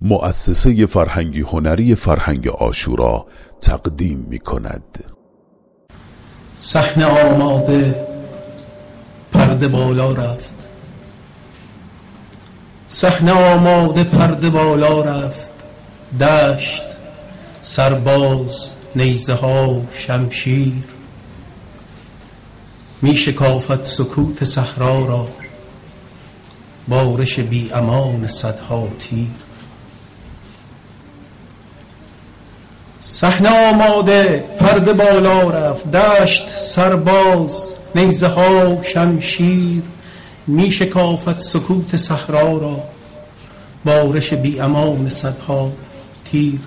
مؤسسه فرهنگی هنری فرهنگ عاشورا تقدیم می کند. صحنه آماده، پرده بالا رفت. صحنه آماده، پرده بالا رفت. دشت، سرباز، نیزه ها، شمشیر، می شکافد سکوت صحرا را بارش بی امان صدها تیر. صحنه آماده، پرده بالا رفت. دشت، سرباز، نیزه ها، شمشیر، می شکافد سکوت صحرا را بارش بی امان صدها تیر.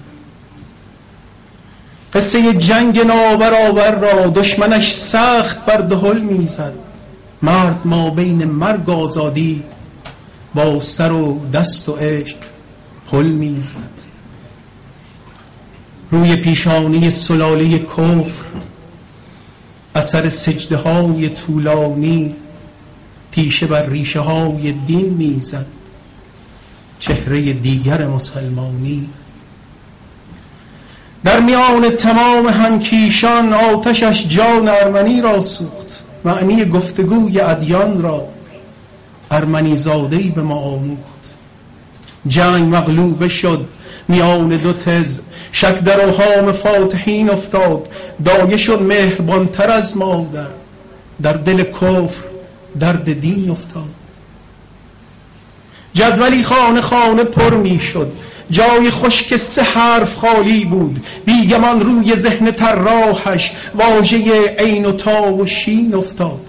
قصه جنگ نابرابر را دشمنش سخت بر دهل میزد. مرد ما بین مرگ آزادی با سر و دست و عشق پل میزد. روی پیشانی سلاله کفر اثر سجده های طولانی تیشه بر ریشه های دین میزد. چهره دیگر مسلمانی در میان تمام همکیشان آتشش جان ارمنی را سوخت. معنی گفتگوی ادیان را ارمنی زاده‌ای به ما آموخت. جنگ مغلوبه شد میان دو تز، شک در اوهام فاتحین افتاد. دایه شد مهربانتر از مادر، در دل کفر درد دین افتاد. جدولی خانه خانه پر می شد، جای خشک 3 حرف خالی بود. بیگمان روی ذهن طراحش واژه عین و تا و شین افتاد.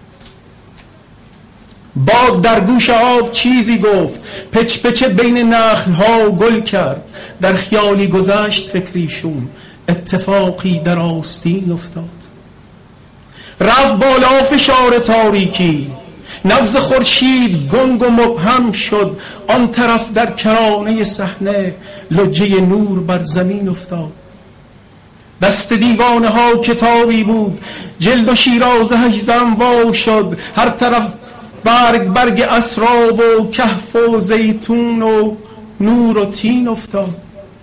باد در گوش آب چیزی گفت، پچ پچ بین نخل‌ها گل کرد. در خیالی گذشت فکریشون، اتفاقی در آستین افتاد. رفت بالا فشار تاریکی، نبض خورشید گنگ و مبهم شد. آن طرف در کرانه صحنه لجه نور بر زمین افتاد. دست دیوانه ها کتابی بود، جلد و شیرازه‌اش زنوا شد. هر طرف برگ اسرا و کهف و زیتون و نور و تین افتاد.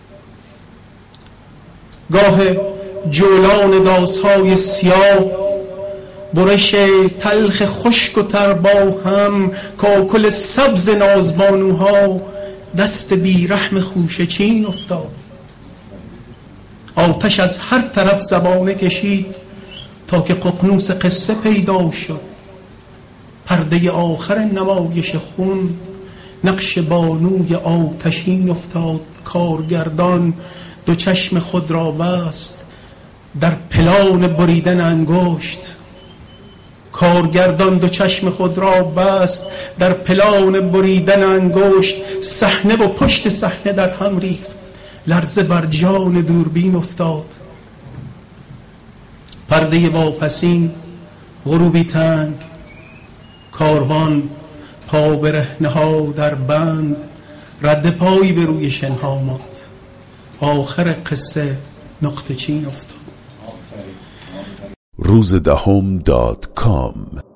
گاه جولان داسهای سیاه، برش تلخ خشک و تر با هم، کاکل سبز نازبانوها دست بیرحم خوشه چین افتاد. آتش از هر طرف زبانه کشید تا که ققنوس قصه پیدا شد. پرده آخر نمایش خون نقش بانوی آتشین افتاد. کارگردان 2 چشم خود را بست در پلان بریدن انگشت. کارگردان 2 چشم خود را بست در پلان بریدن انگشت. صحنه و پشت صحنه در هم ریخت، لرزه بر جان دوربین افتاد. پرده واپسین، غروبی تنگ، کاروان پا برهنه ها در بند. رد پایی به روی شنها ماند، آخر قصه نقطه چین افتاد. روزدهم.com